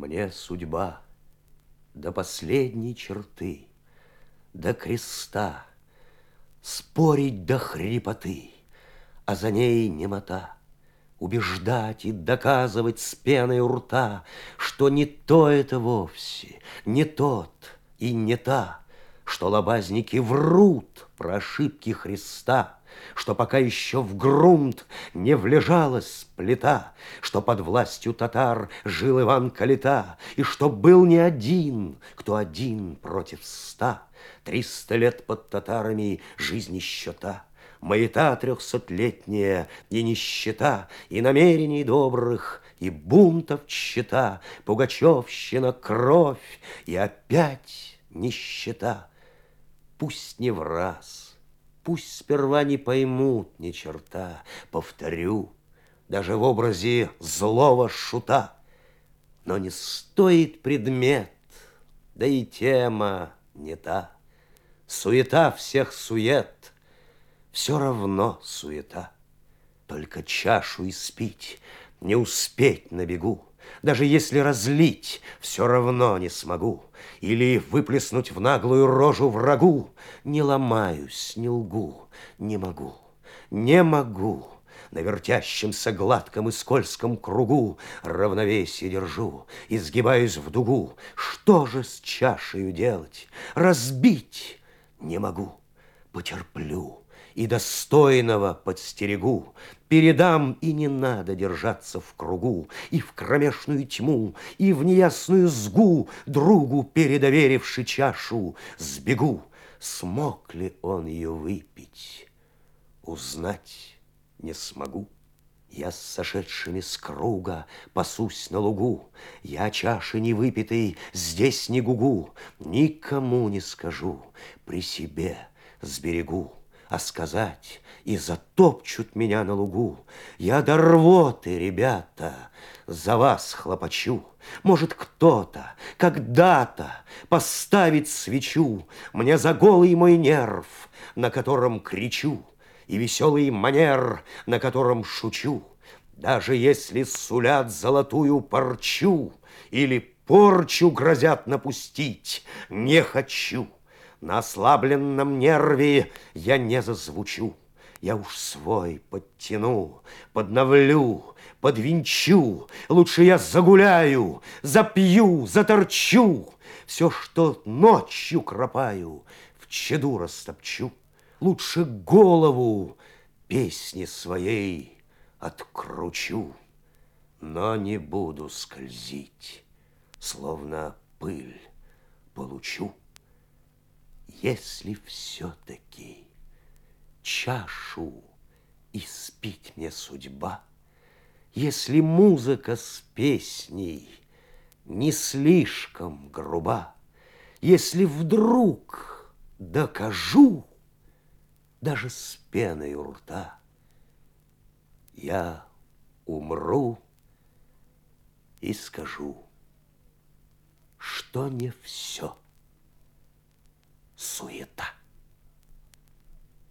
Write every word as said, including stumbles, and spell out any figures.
Мне судьба до последней черты, до креста, спорить до хрипоты, а за ней немота, убеждать и доказывать с пеной у рта, что не то это вовсе, не тот и не та, что лобазники врут про ошибки Христа, что пока еще в грунт не влежалась плита, что под властью татар жил Иван Калита, и что был не один, кто один против ста. Триста лет под татарами жизни счета, маята трехсотлетняя и нищета, и намерений добрых, и бунтов чета, пугачевщина, кровь, и опять нищета. Пусть не в раз, пусть сперва не поймут ни черта, повторю, даже в образе злого шута. Но не стоит предмет, да и тема не та. Суета всех сует, все равно суета. Только чашу испить, не успеть на бегу. Даже если разлить, все равно не смогу. Или выплеснуть в наглую рожу врагу. Не ломаюсь, не лгу, не могу, не могу. На вертящемся гладком и скользком кругу равновесие держу, изгибаюсь в дугу. Что же с чашею делать? Разбить не могу. Потерплю и достойного подстерегу, передам, и не надо держаться в кругу, и в кромешную тьму, и в неясную сгу, другу передоверивши чашу, сбегу. Смог ли он ее выпить, узнать не смогу. Я с сошедшими с круга пасусь на лугу, я чаши не выпитой здесь не гугу, никому не скажу, при себе сберегу. А сказать, и затопчут меня на лугу. Я до рвоты, ребята, за вас хлопочу. Может, кто-то когда-то поставит свечу мне за голый мой нерв, на котором кричу, и веселый манер, на котором шучу. Даже если сулят золотую парчу или порчу грозят напустить, не хочу. На ослабленном нерве я не зазвучу. Я уж свой подтяну, подновлю, подвинчу. Лучше я загуляю, запью, заторчу. Все, что ночью кропаю, в чаду растопчу. Лучше голову песни своей откручу. Но не буду скользить, словно пыль получу. Если все-таки чашу испить мне судьба, если музыка с песней не слишком груба, если вдруг докажу, даже с пеной у рта, я умру и скажу, что не все суета.